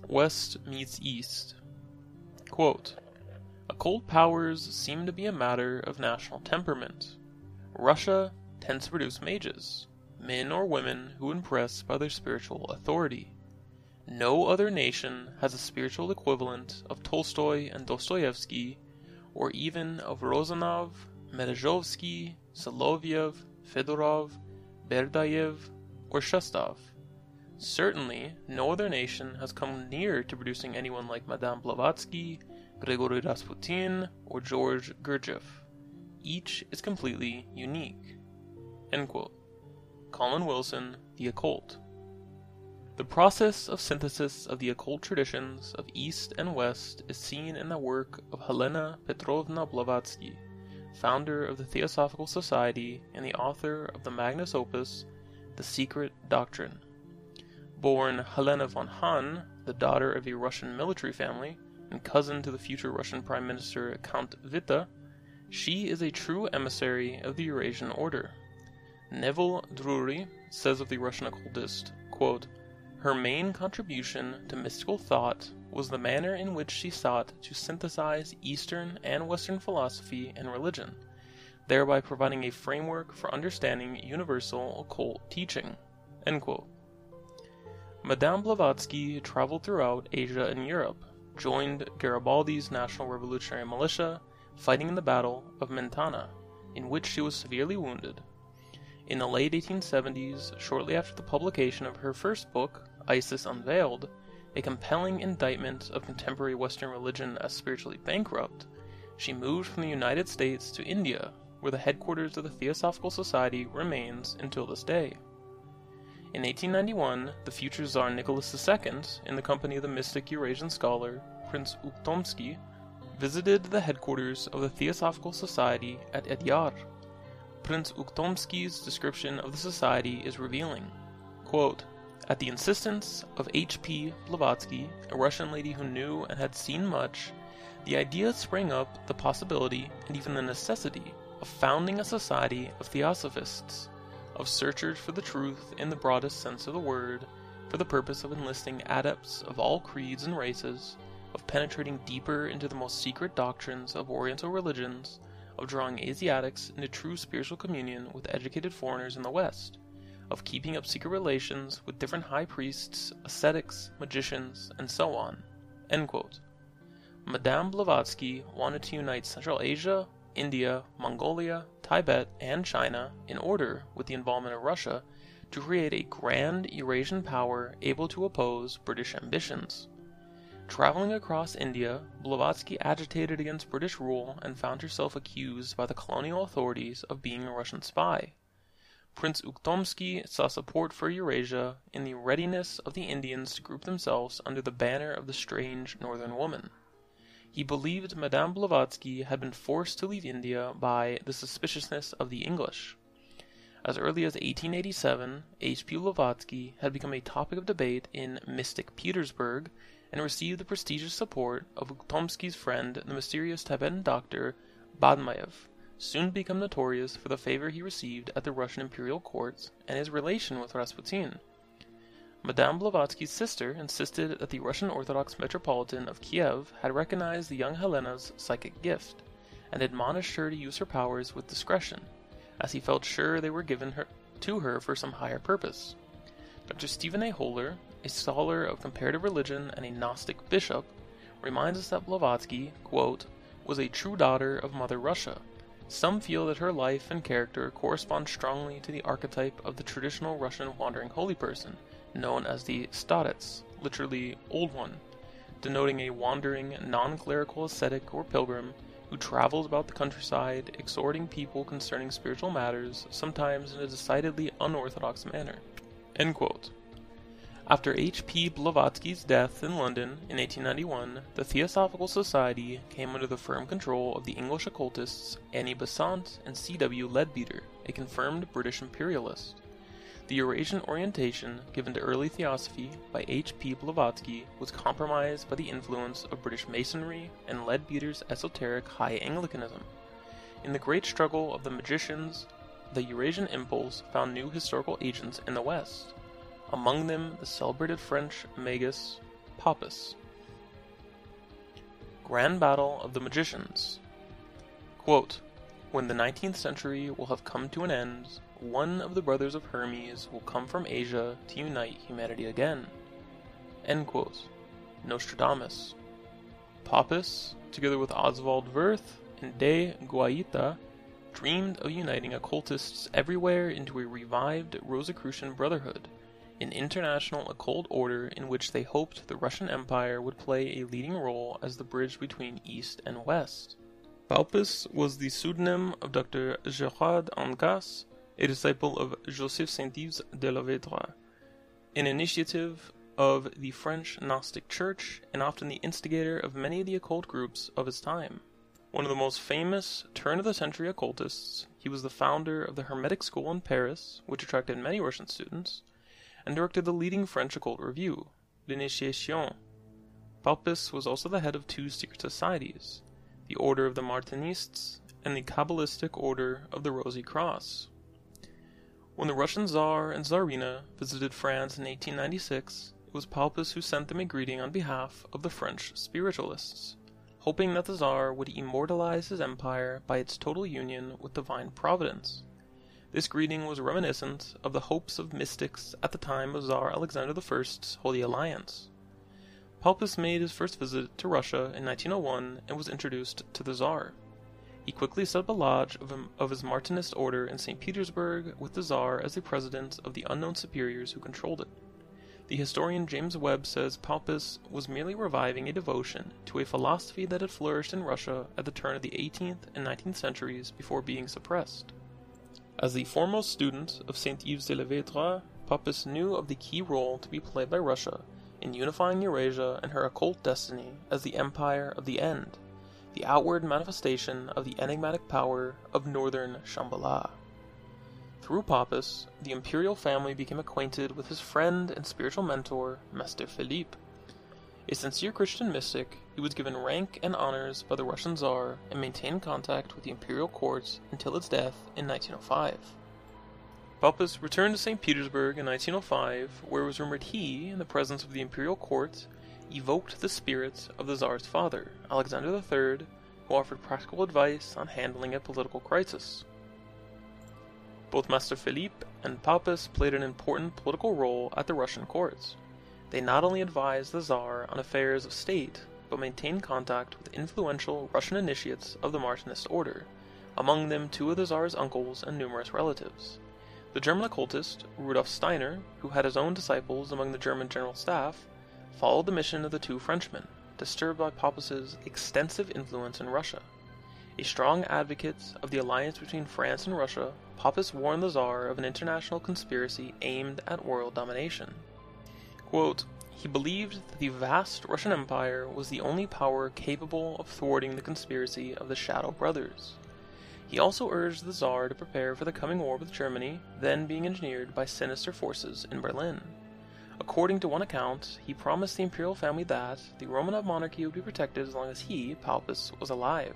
West meets East. Quote, occult powers seem to be a matter of national temperament. Russia tends to produce mages, men or women who impress by their spiritual authority. No other nation has a spiritual equivalent of Tolstoy and Dostoevsky, or even of Rozanov, Merezhovsky, Soloviev, Fedorov, Berdayev, or Shestov. Certainly, no other nation has come near to producing anyone like Madame Blavatsky, Grigory Rasputin, or George Gurdjieff. Each is completely unique. End quote. Colin Wilson, The Occult. The process of synthesis of the occult traditions of East and West is seen in the work of Helena Petrovna Blavatsky, founder of the Theosophical Society and the author of the magnus opus, The Secret Doctrine. Born Helena von Hahn, the daughter of a Russian military family and cousin to the future Russian Prime Minister Count Witte, she is a true emissary of the Eurasian Order. Neville Drury says of the Russian occultist, quote, her main contribution to mystical thought was the manner in which she sought to synthesize Eastern and Western philosophy and religion, thereby providing a framework for understanding universal occult teaching. End quote. Madame Blavatsky traveled throughout Asia and Europe, joined Garibaldi's National Revolutionary Militia, fighting in the Battle of Mentana, in which she was severely wounded. In the late 1870s, shortly after the publication of her first book, Isis Unveiled, a compelling indictment of contemporary Western religion as spiritually bankrupt, she moved from the United States to India, where the headquarters of the Theosophical Society remains until this day. In 1891, the future Tsar Nicholas II, in the company of the mystic Eurasian scholar Prince Ukhtomsky, visited the headquarters of the Theosophical Society at Edyar. Prince Ukhtomsky's description of the society is revealing. Quote, at the insistence of H.P. Blavatsky, a Russian lady who knew and had seen much, the idea sprang up the possibility and even the necessity of founding a society of theosophists, of searchers for the truth in the broadest sense of the word, for the purpose of enlisting adepts of all creeds and races, of penetrating deeper into the most secret doctrines of Oriental religions, of drawing Asiatics into true spiritual communion with educated foreigners in the West, of keeping up secret relations with different high priests, ascetics, magicians, and so on. End quote. Madame Blavatsky wanted to unite Central Asia, India, Mongolia, Tibet, and China in order, with the involvement of Russia, to create a grand Eurasian power able to oppose British ambitions. Traveling across India, Blavatsky agitated against British rule and found herself accused by the colonial authorities of being a Russian spy. Prince Ukhtomsky saw support for Eurasia in the readiness of the Indians to group themselves under the banner of the strange northern woman. He believed Madame Blavatsky had been forced to leave India by the suspiciousness of the English. As early as 1887, H.P. Blavatsky had become a topic of debate in Mystic Petersburg and received the prestigious support of Ukhtomsky's friend, the mysterious Tibetan doctor Badmaev, soon become notorious for the favor he received at the Russian imperial courts and his relation with Rasputin. Madame Blavatsky's sister insisted that the Russian Orthodox Metropolitan of Kiev had recognized the young Helena's psychic gift, and admonished her to use her powers with discretion, as he felt sure they were given to her for some higher purpose. Dr. Stephen A. Holler, a scholar of comparative religion and a Gnostic bishop, reminds us that Blavatsky, quote, was a true daughter of Mother Russia. Some feel that her life and character correspond strongly to the archetype of the traditional Russian wandering holy person, known as the starets, literally old one, denoting a wandering, non-clerical ascetic or pilgrim who travels about the countryside, exhorting people concerning spiritual matters, sometimes in a decidedly unorthodox manner. End quote. After H.P. Blavatsky's death in London in 1891, the Theosophical Society came under the firm control of the English occultists Annie Besant and C.W. Leadbeater, a confirmed British imperialist. The Eurasian orientation given to early theosophy by H.P. Blavatsky was compromised by the influence of British Masonry and Leadbeater's esoteric High Anglicanism. In the great struggle of the magicians, the Eurasian impulse found new historical agents in the West. Among them, the celebrated French magus Pappus. Grand Battle of the Magicians. Quote, when the 19th century will have come to an end, one of the brothers of Hermes will come from Asia to unite humanity again. End quote. Nostradamus. Pappus, together with Oswald Wirth and de Guaita, dreamed of uniting occultists everywhere into a revived Rosicrucian brotherhood, an international occult order in which they hoped the Russian Empire would play a leading role as the bridge between East and West. Pappus was the pseudonym of Dr. Gerard Angas, a disciple of Joseph Saint-Yves de la Vêtre, an initiative of the French Gnostic Church and often the instigator of many of the occult groups of his time. One of the most famous turn-of-the-century occultists, he was the founder of the Hermetic School in Paris, which attracted many Russian students, and directed the leading French occult review, L'Initiation. Pappus was also the head of two secret societies, the Order of the Martinists and the Kabbalistic Order of the Rosy Cross. When the Russian Tsar and Tsarina visited France in 1896, it was Pappus who sent them a greeting on behalf of the French spiritualists, hoping that the Tsar would immortalize his empire by its total union with divine providence. This greeting was reminiscent of the hopes of mystics at the time of Tsar Alexander I's Holy Alliance. Pappus made his first visit to Russia in 1901 and was introduced to the Tsar. He quickly set up a lodge of his Martinist order in St. Petersburg with the Tsar as the president of the unknown superiors who controlled it. The historian James Webb says Pappus was merely reviving a devotion to a philosophy that had flourished in Russia at the turn of the 18th and 19th centuries before being suppressed. As the foremost student of Saint-Yves de la Vêtre, Pappus knew of the key role to be played by Russia in unifying Eurasia and her occult destiny as the Empire of the End, the outward manifestation of the enigmatic power of northern Shambhala. Through Pappus, the imperial family became acquainted with his friend and spiritual mentor, Mester Philippe. A sincere Christian mystic, he was given rank and honors by the Russian Tsar and maintained contact with the imperial court until its death in 1905. Pappus returned to St. Petersburg in 1905, where it was rumored he, in the presence of the imperial court, evoked the spirit of the Tsar's father, Alexander III, who offered practical advice on handling a political crisis. Both Master Philippe and Pappus played an important political role at the Russian courts. They not only advised the Tsar on affairs of state, but maintained contact with influential Russian initiates of the Martinist order, among them two of the Tsar's uncles and numerous relatives. The German occultist, Rudolf Steiner, who had his own disciples among the German general staff, followed the mission of the two Frenchmen, disturbed by Pappus's extensive influence in Russia. A strong advocate of the alliance between France and Russia, Pappus warned the Tsar of an international conspiracy aimed at world domination. Quote, he believed that the vast Russian Empire was the only power capable of thwarting the conspiracy of the Shadow Brothers. He also urged the Tsar to prepare for the coming war with Germany, then being engineered by sinister forces in Berlin. According to one account, he promised the imperial family that the Romanov monarchy would be protected as long as he, Pappus, was alive.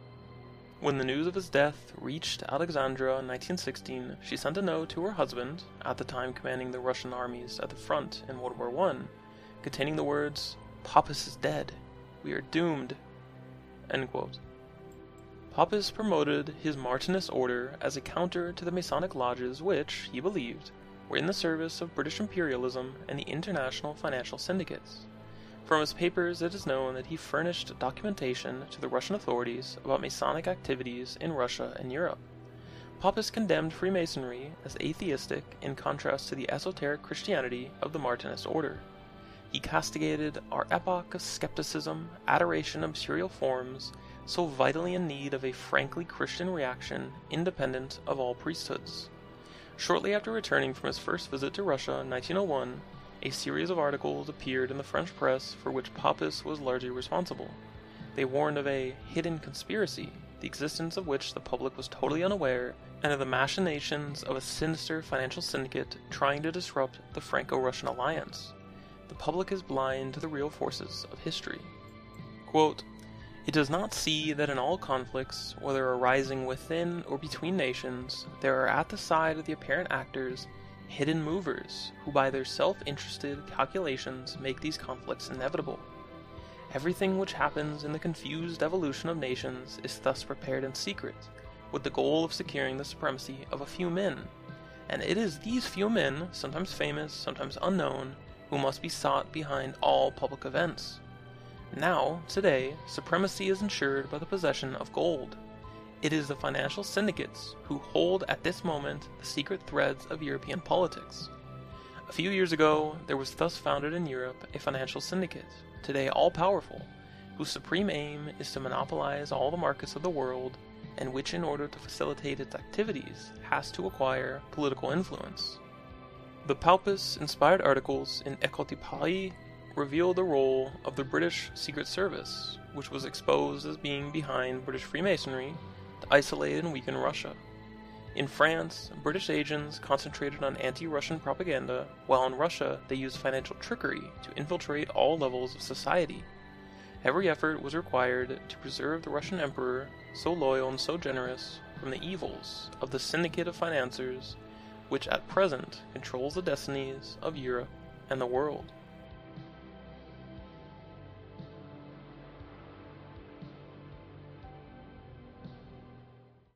When the news of his death reached Alexandra in 1916, she sent a note to her husband, at the time commanding the Russian armies at the front in World War I, containing the words, "Pappus is dead. We are doomed." End quote. Pappus promoted his Martinist order as a counter to the Masonic lodges which, he believed, were in the service of British imperialism and the international financial syndicates. From his papers it is known that he furnished documentation to the Russian authorities about Masonic activities in Russia and Europe. Pappus condemned Freemasonry as atheistic in contrast to the esoteric Christianity of the Martinist order. He castigated our epoch of skepticism, adoration of material forms, so vitally in need of a frankly Christian reaction independent of all priesthoods. Shortly after returning from his first visit to Russia in 1901, a series of articles appeared in the French press for which Pappus was largely responsible. They warned of a hidden conspiracy, the existence of which the public was totally unaware, and of the machinations of a sinister financial syndicate trying to disrupt the Franco-Russian alliance. The public is blind to the real forces of history. Quote, it does not see that in all conflicts, whether arising within or between nations, there are at the side of the apparent actors hidden movers who by their self-interested calculations make these conflicts inevitable. Everything which happens in the confused evolution of nations is thus prepared in secret, with the goal of securing the supremacy of a few men, and it is these few men, sometimes famous, sometimes unknown, who must be sought behind all public events. Now, today, supremacy is ensured by the possession of gold. It is the financial syndicates who hold at this moment the secret threads of European politics. A few years ago, there was thus founded in Europe a financial syndicate, today all-powerful, whose supreme aim is to monopolize all the markets of the world, and which in order to facilitate its activities has to acquire political influence. The Paupus-inspired articles in Écoute de Paris reveal the role of the British Secret Service, which was exposed as being behind British Freemasonry to isolate and weaken Russia. In France, British agents concentrated on anti-Russian propaganda, while in Russia they used financial trickery to infiltrate all levels of society. Every effort was required to preserve the Russian emperor, so loyal and so generous, from the evils of the syndicate of financiers, which at present controls the destinies of Europe and the world.